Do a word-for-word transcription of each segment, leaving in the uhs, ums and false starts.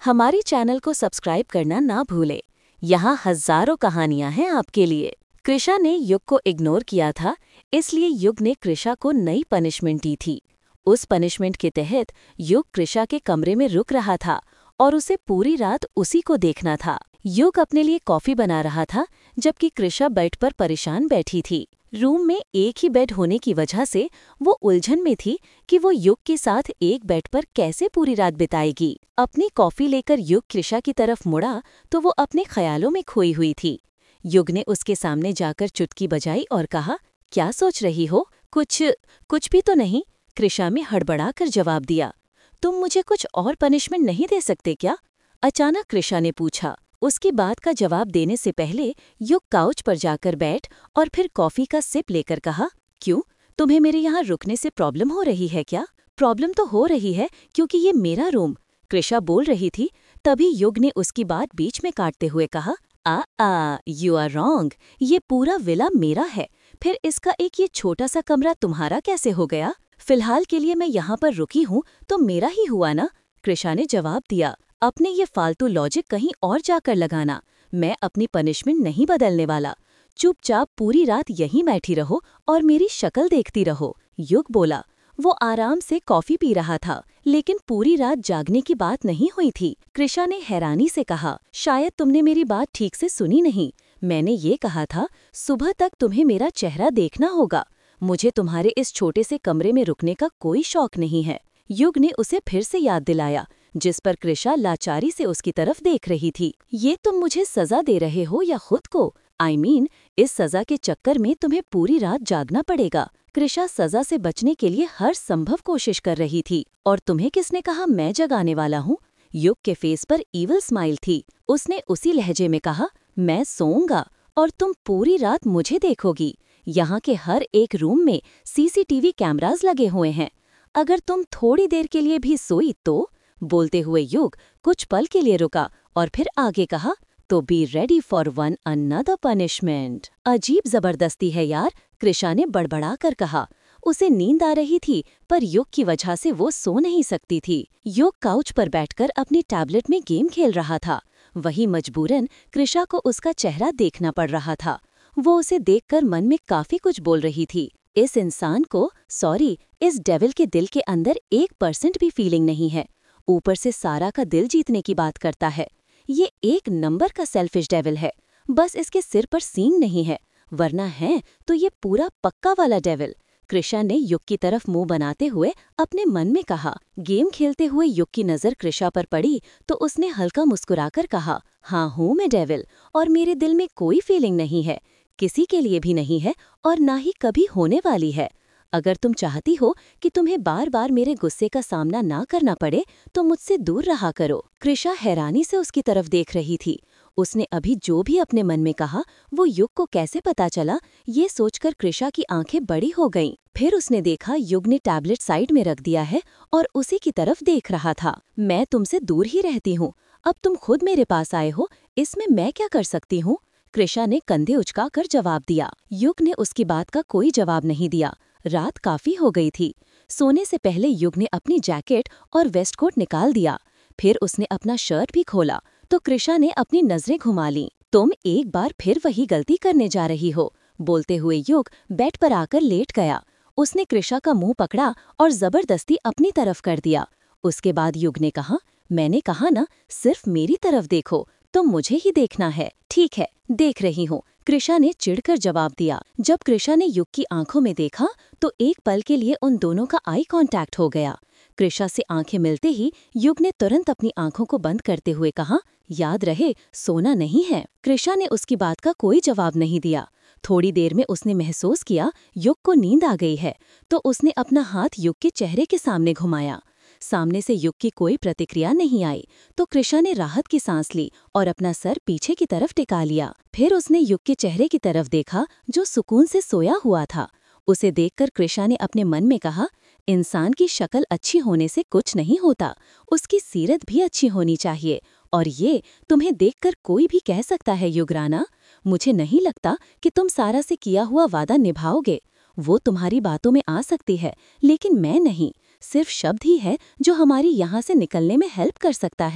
हमारे चैनल को सब्सक्राइब करना ना भूलें। यहाँ हजारों कहानियां हैं आपके लिए। कृषा ने युग को इग्नोर किया था, इसलिए युग ने कृषा को नई पनिशमेंट दी थी। उस पनिशमेंट के तहत युग कृषा के कमरे में रुक रहा था और उसे पूरी रात उसी को देखना था। युग अपने लिए कॉफी बना रहा था, जबकि कृषा बेड पर परेशान बैठी थी। रूम में एक ही बेड होने की वजह से वो उलझन में थी कि वो युग के साथ एक बेड पर कैसे पूरी रात बिताएगी। अपनी कॉफी लेकर युग कृषा की तरफ मुड़ा तो वो अपने ख्यालों में खोई हुई थी। युग ने उसके सामने जाकर चुटकी बजाई और कहा, क्या सोच रही हो? कुछ कुछ भी तो नहीं, कृषा में हड़बड़ाकर जवाब दिया। तुम मुझे कुछ और पनिशमेंट नहीं दे सकते क्या? अचानक कृषा ने पूछा। उसकी बात का जवाब देने से पहले युग काउच पर जाकर बैठ और फिर कॉफी का सिप लेकर कहा, क्यों, तुम्हें मेरे यहाँ रुकने से प्रॉब्लम हो रही है क्या? प्रॉब्लम तो हो रही है क्योंकि ये मेरा रूम, कृषा बोल रही थी। तभी युग ने उसकी बात बीच में काटते हुए कहा, uh uh you are wrong, ये पूरा विला मेरा है, फिर इसका एक ये छोटा सा कमरा तुम्हारा कैसे हो गया? फिलहाल के लिए मैं यहाँ पर रुकी हूँ तो मेरा ही हुआ ना, कृषा ने जवाब दिया। अपने ये फालतू लॉजिक कहीं और जाकर लगाना, मैं अपनी पनिशमेंट नहीं बदलने वाला। चुपचाप पूरी रात यहीं बैठी रहो और मेरी शक्ल देखती रहो, युग बोला। वो आराम से कॉफी पी रहा था, लेकिन पूरी रात जागने की बात नहीं हुई थी। कृषा ने हैरानी से कहा, शायद तुमने मेरी बात ठीक से सुनी नहीं। मैंने ये कहा था, सुबह तक तुम्हें मेरा चेहरा देखना होगा। मुझे तुम्हारे इस छोटे से कमरे में रुकने का कोई शौक नहीं है। युग ने उसे फिर से याद दिलाया, जिस पर कृषा लाचारी से उसकी तरफ देख रही थी। ये तुम मुझे सजा दे रहे हो या खुद को? आई I मीन mean, इस सजा के चक्कर में तुम्हें पूरी रात जागना पड़ेगा। कृषा सजा से बचने के लिए हर संभव कोशिश कर रही थी। और तुम्हें किसने कहा मैं जगाने वाला हूँ? युग के फेस पर ईविल स्माइल थी। उसने उसी लहजे में कहा, मैं सोऊंगा और तुम पूरी रात मुझे देखोगी। यहाँ के हर एक रूम में सीसीटीवी कैमरास लगे हुए हैं। अगर तुम थोड़ी देर के लिए भी सोई तो? बोलते हुए युग कुछ पल के लिए रुका और फिर आगे कहा, तो be ready for one another punishment. अजीब जबरदस्ती है यार, कृषा ने बड़बड़ा कर कहा। उसे नींद आ रही थी, पर युग की वजह से वो सो नहीं सकती थी। युग काउच पर बैठकर अपनी टैबलेट में गेम खेल रहा था। वही मजबूरन कृषा को उसका चेहरा देखना पड़ रहा था। वो उसे देखकर मन में काफी कुछ बोल रही थी। इस इंसान को, सॉरी, इस डेविल के दिल के अंदर एक परसेंट भी फीलिंग नहीं है। ऊपर से सारा का दिल जीतने की बात करता है। ये एक नंबर का सेल्फिश डेविल है। बस इसके सिर पर सींग नहीं है, वरना है तो ये पूरा पक्का वाला डेविल। कृषा ने युग की तरफ मुंह बनाते हुए अपने मन में कहा। गेम खेलते हुए युग की नजर कृषा पर पड़ी तो उसने हल्का मुस्कुराकर कहा, हाँ हूँ मैं डेविल, और मेरे दिल में कोई फीलिंग नहीं है, किसी के लिए भी नहीं है और ना ही कभी होने वाली है। अगर तुम चाहती हो कि तुम्हें बार बार मेरे गुस्से का सामना ना करना पड़े तो मुझसे दूर रहा करो। कृषा हैरानी से उसकी तरफ देख रही थी। उसने अभी जो भी अपने मन में कहा वो युग को कैसे पता चला, ये सोचकर कृषा की आंखें बड़ी हो गईं। फिर उसने देखा युग ने टैबलेट साइड में रख दिया है और उसी की तरफ देख रहा था। मैं तुमसे दूर ही रहती हूँ, अब तुम खुद मेरे पास आए हो, इसमें मैं क्या कर सकती हूँ? कृषा ने कंधे उचकाकर जवाब दिया। युग ने उसकी बात का कोई जवाब नहीं दिया। रात काफी हो गई थी। सोने से पहले युग ने अपनी जैकेट और वेस्टकोट निकाल दिया। फिर उसने अपना शर्ट भी खोला तो कृषा ने अपनी नजरें घुमा लीं। तुम एक बार फिर वही गलती करने जा रही हो, बोलते हुए युग बेड पर आकर लेट गया। उसने कृषा का मुंह पकड़ा और जबरदस्ती अपनी तरफ कर दिया। उसके बाद युग ने कहा, मैंने कहा ना, सिर्फ मेरी तरफ देखो, तो मुझे ही देखना है। ठीक है, देख रही हूँ, कृषा ने चिढ़कर जवाब दिया। जब कृषा ने युग की आंखों में देखा तो एक पल के लिए उन दोनों का आई कांटेक्ट हो गया। कृषा से आंखें मिलते ही युग ने तुरंत अपनी आंखों को बंद करते हुए कहा, याद रहे सोना नहीं है। कृषा ने उसकी बात का कोई जवाब नहीं दिया। थोड़ी देर में उसने महसूस किया युग को नींद आ गई है, तो उसने अपना हाथ युग के चेहरे के सामने घुमाया। सामने से युग की कोई प्रतिक्रिया नहीं आई तो कृषा ने राहत की सांस ली और अपना सर पीछे की तरफ टिका लिया। फिर उसने युग के चेहरे की तरफ देखा जो सुकून से सोया हुआ था। उसे देखकर कृषा ने अपने मन में कहा, इंसान की शक्ल अच्छी होने से कुछ नहीं होता, उसकी सीरत भी अच्छी होनी चाहिए। और ये तुम्हें देखकर कोई भी कह सकता है युगराना, मुझे नहीं लगता कि तुम सारा से किया हुआ वादा निभाओगे। वो तुम्हारी बातों में आ सकती है, लेकिन मैं नहीं। सिर्फ शब्द ही है जो हमारी यहाँ से निकलने में हेल्प कर सकता है।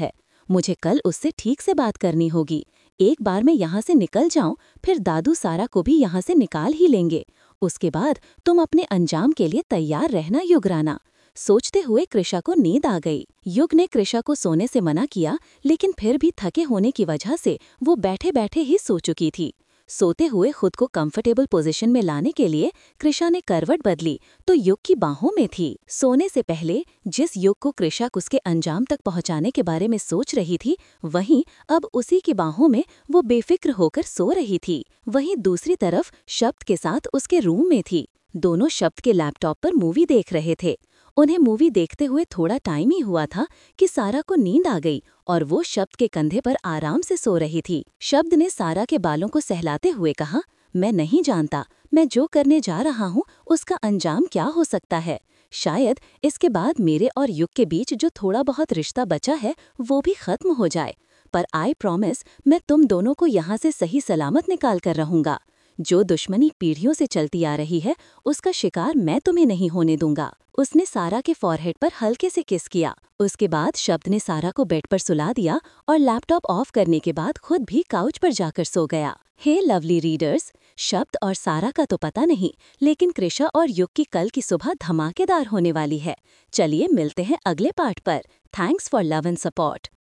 मुझे कल उससे ठीक से बात करनी होगी। एक बार मैं यहाँ से निकल जाऊं, फिर दादू सारा को भी यहाँ से निकाल ही लेंगे। उसके बाद तुम अपने अंजाम के लिए तैयार रहना युगराना। सोचते हुए कृषा को नींद आ गई। युग ने कृषा को सोने से मना किया, लेकिन फिर भी थके होने की वजह से वो बैठे बैठे ही सो चुकी थी। सोते हुए खुद को कंफर्टेबल पोजीशन में लाने के लिए कृषा ने करवट बदली तो युग की बाहों में थी। सोने से पहले जिस युग को कृषा उसके अंजाम तक पहुंचाने के बारे में सोच रही थी, वहीं अब उसी की बाहों में वो बेफिक्र होकर सो रही थी। वहीं दूसरी तरफ शब्द के साथ उसके रूम में थी। दोनों शब्द के लैपटॉप पर मूवी देख रहे थे। उन्हें मूवी देखते हुए थोड़ा टाइम ही हुआ था कि सारा को नींद आ गई और वो शब्द के कंधे पर आराम से सो रही थी। शब्द ने सारा के बालों को सहलाते हुए कहा, मैं नहीं जानता मैं जो करने जा रहा हूँ उसका अंजाम क्या हो सकता है। शायद इसके बाद मेरे और युग के बीच जो थोड़ा बहुत रिश्ता बचा है वो भी खत्म हो जाए, पर आई प्रॉमिस मैं तुम दोनों को यहाँ से सही सलामत निकाल कर रहूंगा। जो दुश्मनी पीढ़ियों से चलती आ रही है उसका शिकार मैं तुम्हें नहीं होने दूंगा। उसने सारा के फॉरहेड पर हल्के से किस किया। उसके बाद शब्द ने सारा को बेड पर सुला दिया और लैपटॉप ऑफ करने के बाद खुद भी काउच पर जाकर सो गया। हे लवली रीडर्स, शब्द और सारा का तो पता नहीं, लेकिन कृषा और युग की कल की सुबह धमाकेदार होने वाली है। चलिए मिलते हैं अगले पार्ट पर। Thanks for love and support.